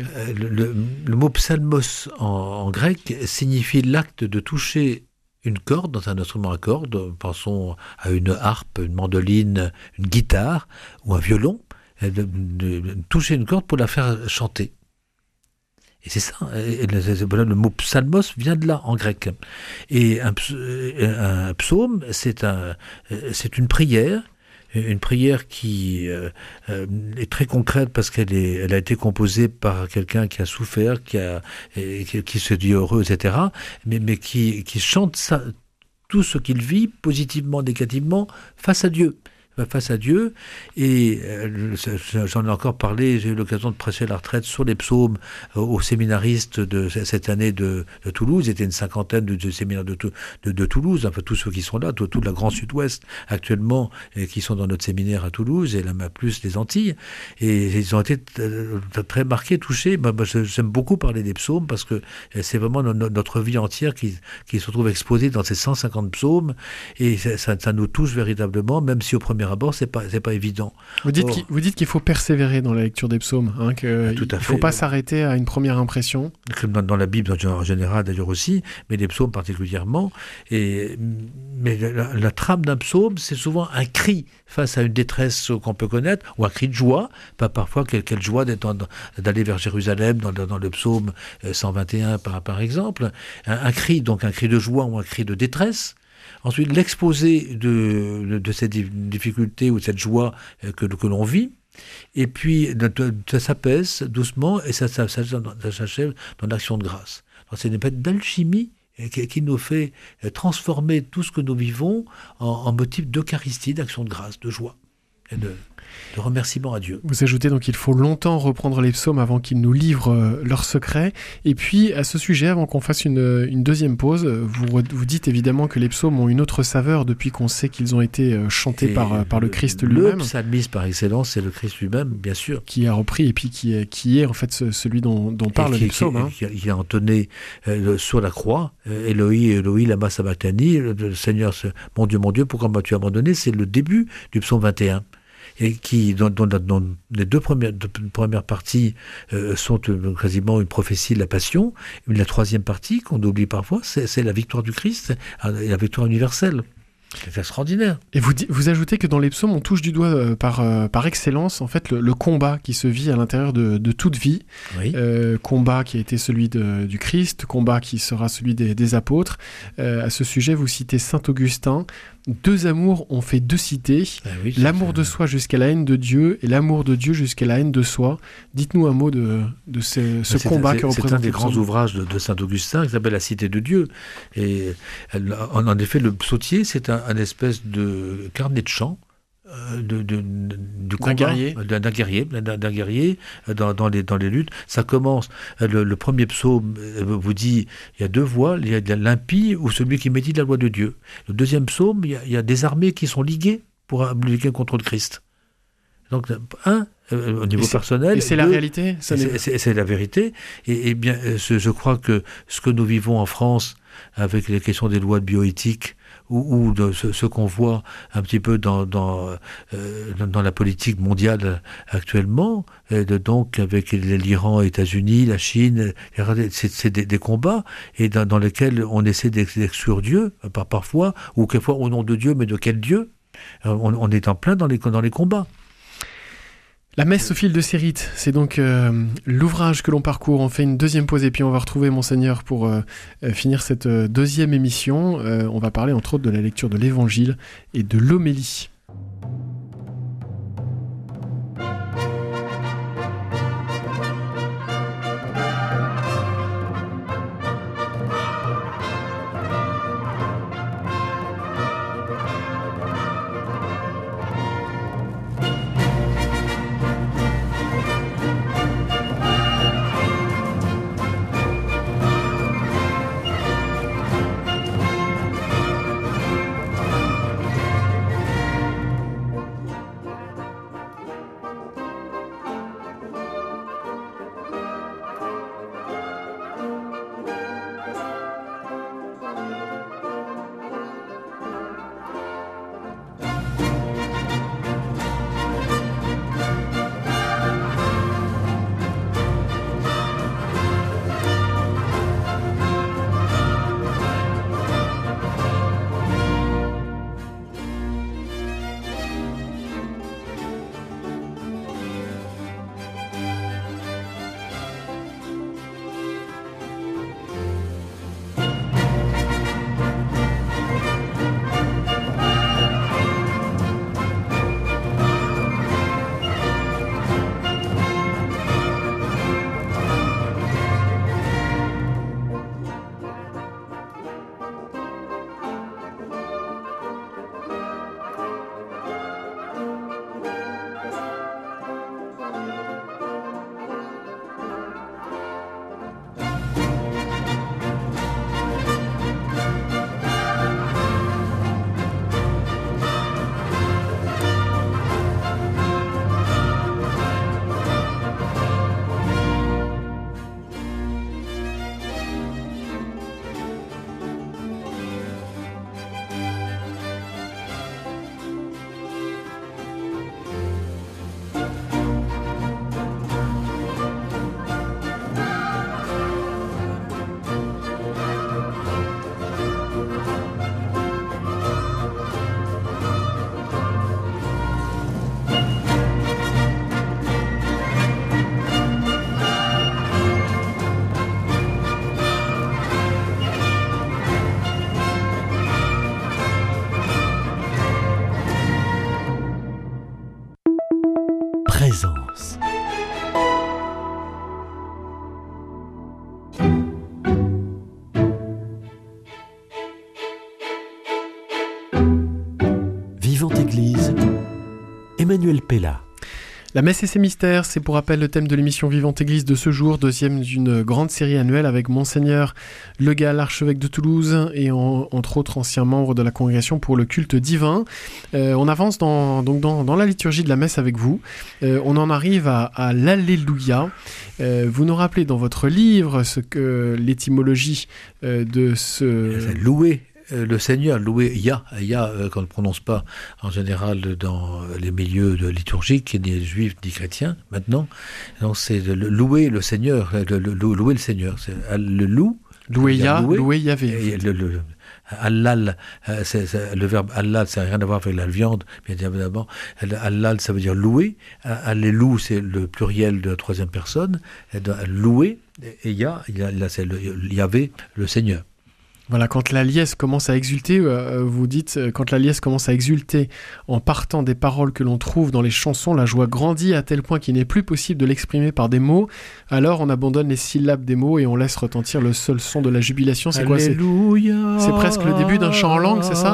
Le mot psalmos en grec signifie l'acte de toucher une corde dans un instrument à cordes. Pensons à une harpe, une mandoline, une guitare ou un violon, de toucher une corde pour la faire chanter. Et c'est ça, le mot psalmos vient de là en grec. Et un psaume, c'est une prière qui est très concrète parce qu'elle a été composée par quelqu'un qui a souffert, qui se dit heureux, etc., mais qui chante ça, tout ce qu'il vit, positivement, négativement, face à Dieu. face à Dieu. Et j'en ai encore parlé, j'ai eu l'occasion de prêcher la retraite sur les psaumes aux séminaristes de cette année de Toulouse. Il y était une cinquantaine de séminaires de Toulouse, enfin tous ceux qui sont là, tout le Grand Sud-Ouest actuellement, et qui sont dans notre séminaire à Toulouse, et là plus les Antilles. Et ils ont été très marqués, touchés. Moi, j'aime beaucoup parler des psaumes parce que c'est vraiment notre vie entière qui se retrouve exposée dans ces 150 psaumes, et ça nous touche véritablement, même si au premier abord c'est pas évident. Vous dites qu'il faut persévérer dans la lecture des psaumes, qu'il ne faut pas s'arrêter à une première impression. Comme dans la Bible en général d'ailleurs aussi, mais les psaumes particulièrement. Mais la trame d'un psaume, c'est souvent un cri face à une détresse qu'on peut connaître, ou un cri de joie. Parfois, quelle joie d'aller vers Jérusalem, dans le psaume 121 par exemple. Un cri de joie ou un cri de détresse. Ensuite, l'exposé de cette difficulté ou de cette joie que l'on vit. Et puis, ça s'apaise doucement et ça s'achève dans l'action de grâce. Donc, c'est une espèce d'alchimie qui nous fait transformer tout ce que nous vivons en motif d'eucharistie, d'action de grâce, de joie et de remerciement à Dieu. Vous ajoutez donc qu'il faut longtemps reprendre les psaumes avant qu'ils nous livrent leurs secrets. Et puis, à ce sujet, avant qu'on fasse une deuxième pause, vous dites évidemment que les psaumes ont une autre saveur depuis qu'on sait qu'ils ont été chantés par le Christ lui-même. Le psalmiste par excellence, c'est le Christ lui-même, bien sûr. Qui a repris et puis qui est en fait celui dont parle les psaumes. Qui a entonné sur la croix, Eloi, lama sabachthani, le Seigneur, mon Dieu, pourquoi m'as-tu abandonné? C'est le début du psaume 21. Et qui, dont les deux premières parties sont quasiment une prophétie de la Passion. La troisième partie, qu'on oublie parfois, c'est la victoire du Christ, la victoire universelle. C'est extraordinaire. Et vous ajoutez que dans les psaumes, on touche du doigt par excellence en fait le combat qui se vit à l'intérieur de toute vie. Oui. Combat qui a été celui du Christ, combat qui sera celui des apôtres. À ce sujet, vous citez saint Augustin. Deux amours ont fait deux cités, l'amour de soi jusqu'à la haine de Dieu et l'amour de Dieu jusqu'à la haine de soi. Dites-nous un mot de ce combat que représente. C'est un des grands ouvrages de saint Augustin qui s'appelle La Cité de Dieu. Et en effet, le psautier, c'est un espèce de carnet de chant d'un guerrier dans les luttes. Ça commence, le premier psaume vous dit, il y a deux voies, il y a l'impie ou celui qui médite la loi de Dieu. Le deuxième psaume, il y a des armées qui sont liguées pour lutter contre le Christ. Donc, au niveau personnel. Et c'est la réalité. C'est la vérité. Et bien, je crois que ce que nous vivons en France, avec les questions des lois de bioéthique, ou de ce qu'on voit un petit peu dans la politique mondiale actuellement, donc avec l'Iran, les États-Unis, la Chine, c'est des combats et dans lesquels on essaie d'exclure Dieu, parfois, ou quelquefois au nom de Dieu, mais de quel Dieu? On est en plein dans les combats. La messe au fil de Cérite, c'est donc l'ouvrage que l'on parcourt. On fait une deuxième pause et puis on va retrouver Monseigneur pour finir cette deuxième émission. On va parler entre autres de la lecture de l'Évangile et de l'homélie. présence. Vivante Église, Emmanuel Pella. La messe et ses mystères, c'est pour rappel le thème de l'émission Vivante Église de ce jour, deuxième d'une grande série annuelle avec Monseigneur Le Gall, archevêque de Toulouse et entre autres anciens membres de la congrégation pour le culte divin. On avance dans la liturgie de la messe avec vous. On en arrive à l'Alléluia. Vous nous rappelez dans votre livre ce que l'étymologie de ce... Louer le Seigneur, louer Yah, qu'on ne prononce pas en général dans les milieux liturgiques, ni juifs ni chrétiens maintenant. Donc c'est louer le Seigneur, louer le Seigneur. C'est le loup. Louer Yah, louer Yahvé. Halal, le verbe halal, ça n'a rien à voir avec la viande, bien évidemment. Halal, ça veut dire louer. Allélu, c'est le pluriel de la troisième personne. Louer, et Yah, c'est Yahvé, le Seigneur. Voilà, quand la liesse commence à exulter, vous dites, quand la liesse commence à exulter en partant des paroles que l'on trouve dans les chansons, la joie grandit à tel point qu'il n'est plus possible de l'exprimer par des mots. Alors on abandonne les syllabes des mots et on laisse retentir le seul son de la jubilation. C'est quoi ? C'est presque le début d'un chant en langue, c'est ça ?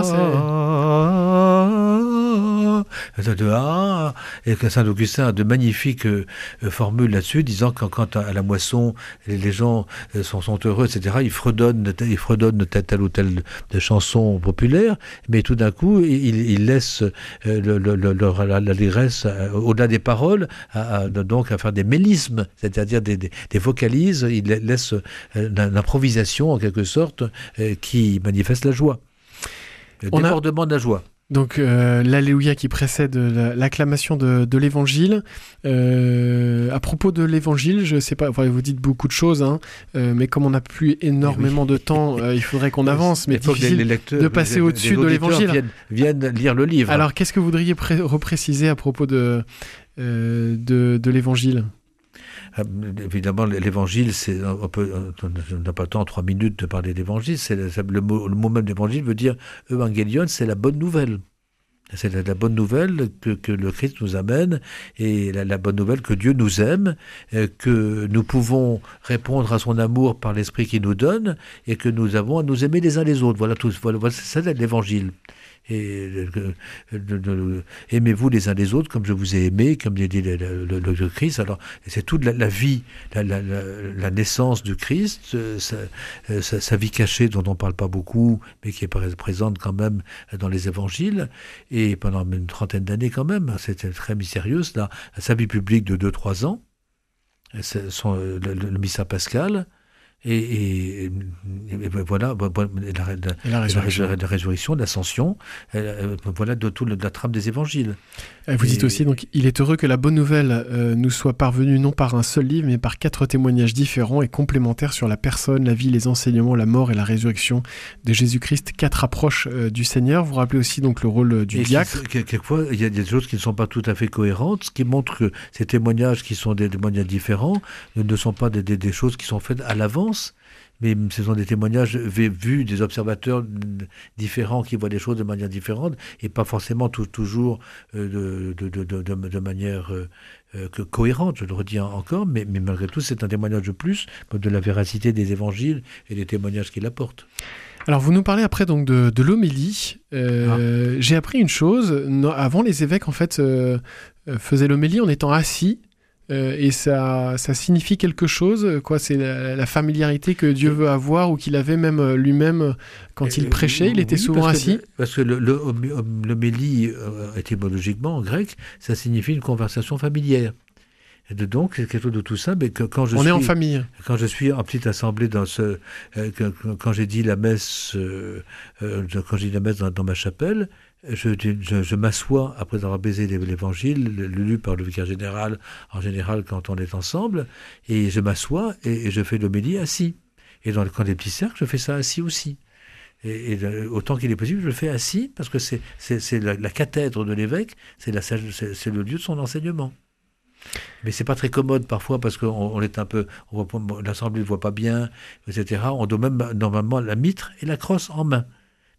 Et que Saint Augustin a de magnifiques formules là-dessus, disant que quand à la moisson les gens sont heureux, etc., ils fredonnent telle ou telle chanson populaire, mais tout d'un coup ils laissent l'allégresse au-delà des paroles, donc à faire des mélismes, c'est-à-dire des vocalises. Ils laissent l'improvisation en quelque sorte qui manifeste la joie, le débordement de la joie. Donc l'Alléluia qui précède l'acclamation de l'Évangile. À propos de l'Évangile, je sais pas, vous dites beaucoup de choses, mais comme on n'a plus énormément de temps, il faudrait qu'on avance, mais difficile de passer au-dessus de l'Évangile. Viennent lire le livre. Alors qu'est-ce que vous voudriez repréciser à propos de l'Évangile ? Évidemment, l'Évangile, on n'a pas le temps en 3 minutes de parler d'Évangile. Le mot même d'Évangile veut dire Evangelion, c'est la bonne nouvelle. C'est la bonne nouvelle que le Christ nous amène, et la bonne nouvelle que Dieu nous aime, que nous pouvons répondre à son amour par l'Esprit qu'il nous donne, et que nous avons à nous aimer les uns les autres. Voilà, c'est ça l'Évangile. Et aimez-vous les uns les autres comme je vous ai aimé, comme dit le Christ. Alors c'est toute la vie, la naissance du Christ, sa vie cachée dont on ne parle pas beaucoup, mais qui est présente quand même dans les évangiles, et pendant une 30aine d'années quand même. C'était très mystérieux, sa vie publique de 2-3 ans, le missa pascal. Et voilà, la résurrection, l'ascension, voilà de toute la trame des évangiles. Vous dites aussi, donc, il est heureux que la bonne nouvelle nous soit parvenue non par un seul livre, mais par 4 témoignages différents et complémentaires sur la personne, la vie, les enseignements, la mort et la résurrection de Jésus-Christ. 4 approches du Seigneur. Vous rappelez aussi donc le rôle du diacre. Quelquefois, il y a des choses qui ne sont pas tout à fait cohérentes, ce qui montre que ces témoignages qui sont des témoignages différents ne sont pas des choses qui sont faites à l'avance, mais ce sont des témoignages vus des observateurs différents qui voient les choses de manière différente, et pas forcément toujours de manière cohérente, je le redis encore, mais malgré tout c'est un témoignage de plus de la véracité des évangiles et des témoignages qu'il apporte. Alors vous nous parlez après donc de l'homélie. J'ai appris une chose. Avant, les évêques en fait faisaient l'homélie en étant assis. Et ça signifie quelque chose, quoi. C'est la familiarité que Dieu veut avoir, ou qu'il avait même lui-même quand il prêchait. Il était souvent assis. Parce que l'homélie, étymologiquement en grec, ça signifie une conversation familière. Et donc, quelque chose de tout ça, mais on est en famille. Quand je suis en petite assemblée quand j'ai dit la messe, dans ma chapelle, je m'assois après avoir baisé l'évangile, lu par le vicaire général, en général quand on est ensemble, et je m'assois et je fais l'homélie assis. Et dans le camp des petits cercles, je fais ça assis aussi. Et autant qu'il est possible, je le fais assis, parce que c'est la cathèdre de l'évêque, c'est le lieu de son enseignement. Mais c'est pas très commode parfois, parce qu'on est un peu, l'assemblée ne voit pas bien, etc. On doit même normalement la mitre et la crosse en main.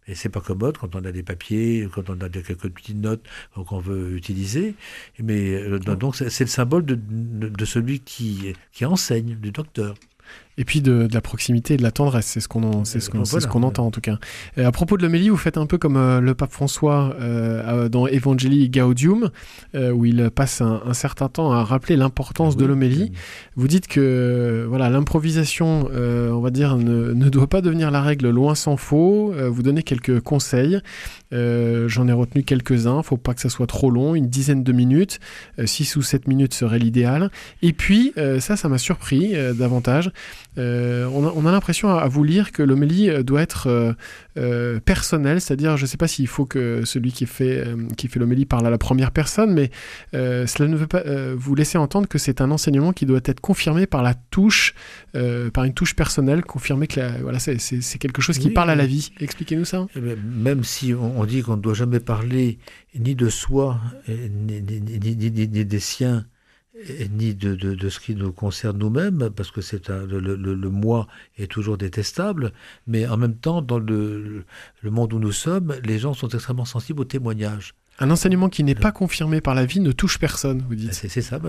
Et c'est pas commode quand on a des papiers, quand on a quelques petites notes qu'on veut utiliser. Mais donc c'est le symbole de celui qui enseigne, du docteur. Et puis de la proximité et de la tendresse, c'est ce qu'on entend en tout cas. À propos de l'homélie, vous faites un peu comme le pape François dans Evangelii Gaudium, où il passe un certain temps à rappeler l'importance de l'homélie. Vous dites que l'improvisation, on va dire, ne doit pas devenir la règle, loin s'en faut. Vous donnez quelques conseils. J'en ai retenu quelques-uns. Il ne faut pas que ça soit trop long, une dizaine de minutes. 6 ou 7 minutes serait l'idéal. Et puis, ça m'a surpris davantage. On a l'impression à vous lire que l'homélie doit être personnelle, c'est-à-dire, je ne sais pas s'il faut que celui qui fait l'homélie parle à la première personne, mais cela ne veut pas vous laisser entendre que c'est un enseignement qui doit être confirmé par la touche, par une touche personnelle, confirmé que c'est quelque chose qui parle à la vie. Expliquez-nous ça. Même si on dit qu'on ne doit jamais parler ni de soi, ni des siens, ni de ce qui nous concerne nous-mêmes, parce que le moi est toujours détestable, mais en même temps, dans le monde où nous sommes, les gens sont extrêmement sensibles au témoignage. Un enseignement qui n'est pas confirmé par la vie ne touche personne, vous dites. C'est ça,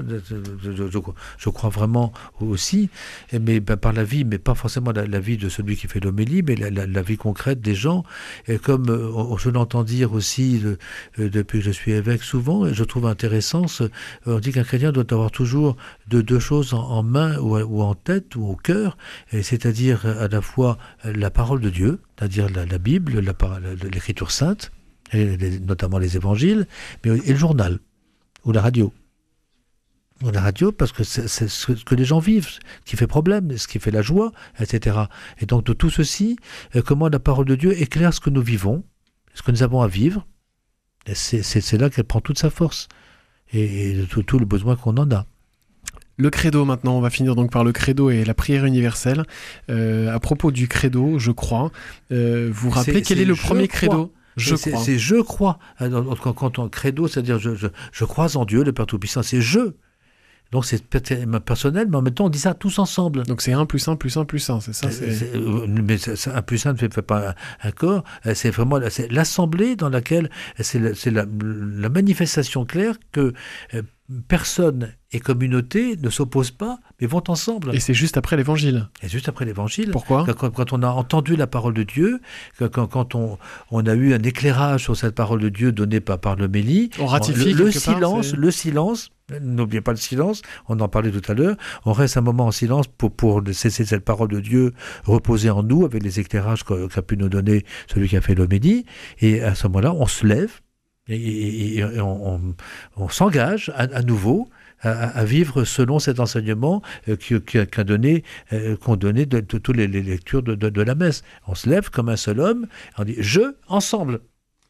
je crois vraiment aussi, mais par la vie, mais pas forcément la vie de celui qui fait l'homélie, mais la vie concrète des gens. Et comme je l'entends dire aussi depuis que je suis évêque souvent, et je trouve intéressant, on dit qu'un chrétien doit avoir toujours deux choses en main ou en tête ou au cœur, c'est-à-dire à la fois la parole de Dieu, c'est-à-dire la Bible, l'Écriture sainte, notamment les évangiles, et le journal, ou la radio. Ou la radio, parce que c'est ce que les gens vivent, ce qui fait problème, ce qui fait la joie, etc. Et donc de tout ceci, comment la parole de Dieu éclaire ce que nous vivons, ce que nous avons à vivre, et c'est là qu'elle prend toute sa force, et tout le besoin qu'on en a. Le credo maintenant, on va finir donc par le credo et la prière universelle. À propos du credo, je crois, vous rappelez quel est le premier credo ? C'est je crois. Quand on credo, c'est-à-dire je crois en Dieu, le Père Tout-Puissant, c'est je. Donc c'est personnel, mais en même temps on dit ça tous ensemble. Donc c'est 1 plus 1 plus 1 plus 1, c'est ça mais 1 plus 1 ne fait pas un corps, c'est vraiment l'assemblée dans laquelle c'est la manifestation claire que personne et communauté ne s'opposent pas, mais vont ensemble. Et c'est juste après l'Évangile. Et juste après l'Évangile. Pourquoi ? Quand on a entendu la parole de Dieu, quand on a eu un éclairage sur cette parole de Dieu donnée par l'homélie, on ratifie le silence, n'oubliez pas le silence, on en parlait tout à l'heure, on reste un moment en silence pour laisser cette parole de Dieu reposer en nous avec les éclairages qu'a pu nous donner celui qui a fait l'homélie, et à ce moment-là, on se lève, et on s'engage à nouveau à vivre selon cet enseignement qu'ont donné de toutes les lectures de la messe. On se lève comme un seul homme, on dit « je » ensemble.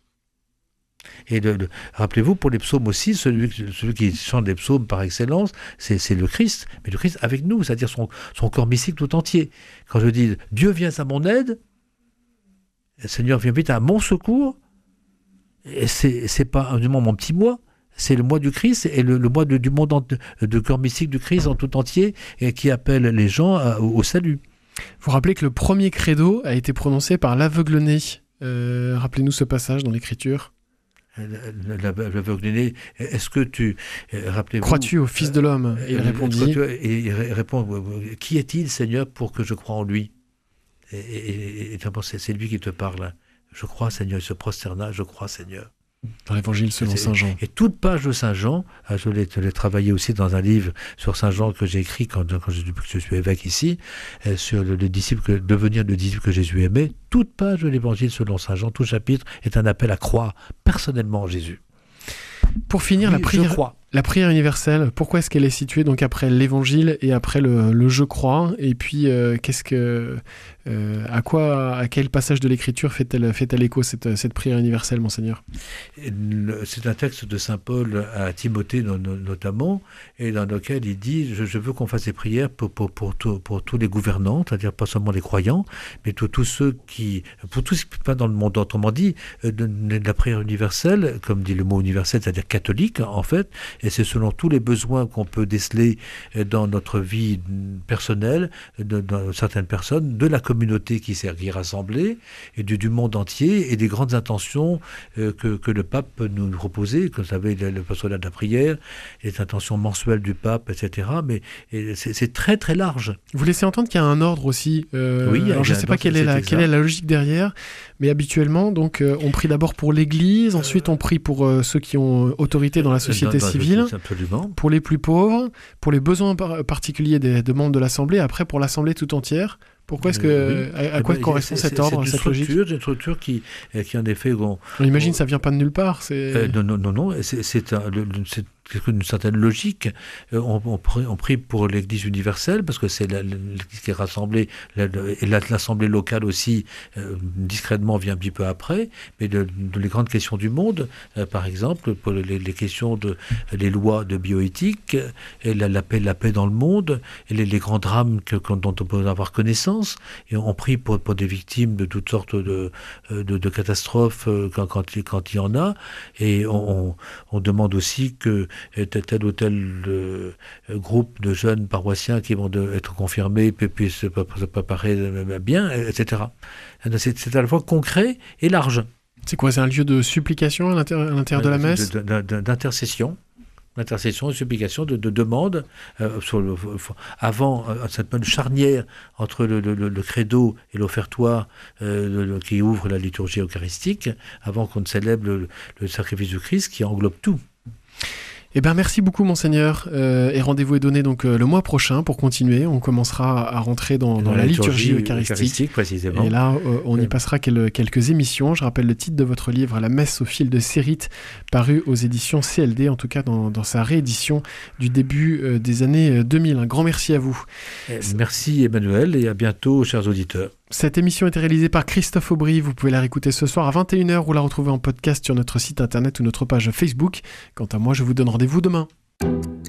Et rappelez-vous, pour les psaumes aussi, celui qui chante les psaumes par excellence, c'est le Christ, mais le Christ avec nous, c'est-à-dire son corps mystique tout entier. Quand je dis « Dieu vient à mon aide », le Seigneur vient vite à mon secours, et c'est pas uniquement mon petit moi, c'est le moi du Christ et le moi du monde de corps mystique du Christ en tout entier et qui appelle les gens au salut. Vous rappelez que le premier credo a été prononcé par l'aveugle-né. Rappelez-nous ce passage dans l'Écriture. L'aveugle-né, est-ce que tu... rappelez-vous... Crois-tu au Fils de l'homme ? Et il répondit... Et il répond, qui est-il, Seigneur, pour que je croie en lui ? Et c'est lui qui te parle. Je crois, Seigneur, il se prosterna, je crois, Seigneur. Dans l'Évangile selon Saint Jean. Et toute page de Saint Jean, je l'ai travaillé aussi dans un livre sur Saint Jean que j'ai écrit quand je suis évêque ici, sur devenir le disciple que Jésus aimait. Toute page de l'Évangile selon Saint Jean, tout chapitre est un appel à croire personnellement en Jésus. Pour finir, la prière universelle, pourquoi est-ce qu'elle est située donc après l'Évangile et après le je crois ? Et puis, à quel passage de l'Écriture fait-elle écho cette prière universelle, Monseigneur ? C'est un texte de Saint Paul à Timothée notamment, et dans lequel il dit « Je veux qu'on fasse des prières pour tous les gouvernants, c'est-à-dire pas seulement les croyants, mais pour tous ceux qui pas dans le monde, autrement dit, la prière universelle, comme dit le mot universel, c'est-à-dire catholique en fait, et c'est selon tous les besoins qu'on peut déceler dans notre vie personnelle, de certaines personnes, de la communauté qui est rassemblée, et du monde entier, et des grandes intentions que le pape nous proposait, que vous savez, le pastorat de la prière, les intentions mensuelles du pape, etc. Mais c'est très très large. Vous laissez entendre qu'il y a un ordre aussi. Oui, alors je ne sais pas quelle est la logique derrière, mais habituellement, donc, on prie d'abord pour l'Église, ensuite on prie pour ceux qui ont autorité dans la société civile, absolument. Pour les plus pauvres, pour les besoins particuliers des membres de l'Assemblée, après pour l'Assemblée tout entière. Pourquoi est-ce que à quoi correspond cet ordre, cette logique ? C'est une structure qui en effet... On imagine ça vient pas de nulle part. Non, c'est une certaine logique. On prie pour l'Église universelle, parce que c'est l'Église qui est rassemblée, et l'Assemblée locale aussi, discrètement, vient un petit peu après, mais les grandes questions du monde, par exemple, pour les questions les lois de bioéthique, et la paix dans le monde, et les grands drames dont on peut avoir connaissance, et on prie pour des victimes de toutes sortes de catastrophes quand il y en a, et on demande aussi que tel ou tel groupe de jeunes paroissiens qui vont être confirmés puissent se préparer bien, etc. C'est à la fois concret et large. C'est quoi ? C'est un lieu de supplication à l'intérieur de la messe ? D'intercession. D'intercession et supplication, de demande, avant cette bonne charnière entre le credo et l'offertoire qui ouvre la liturgie eucharistique, avant qu'on ne célèbre le sacrifice du Christ qui englobe tout. Eh bien, merci beaucoup, Monseigneur. Et rendez-vous est donné donc le mois prochain pour continuer. On commencera à rentrer dans la liturgie eucharistique précisément. Et là, on y passera quelques émissions. Je rappelle le titre de votre livre, La messe au fil de Sérite, paru aux éditions CLD, en tout cas dans sa réédition du début des années 2000. Un grand merci à vous. Merci Emmanuel, et à bientôt, chers auditeurs. Cette émission a été réalisée par Christophe Aubry. Vous pouvez la réécouter ce soir à 21h ou la retrouver en podcast sur notre site internet ou notre page Facebook. Quant à moi, je vous donne rendez-vous demain.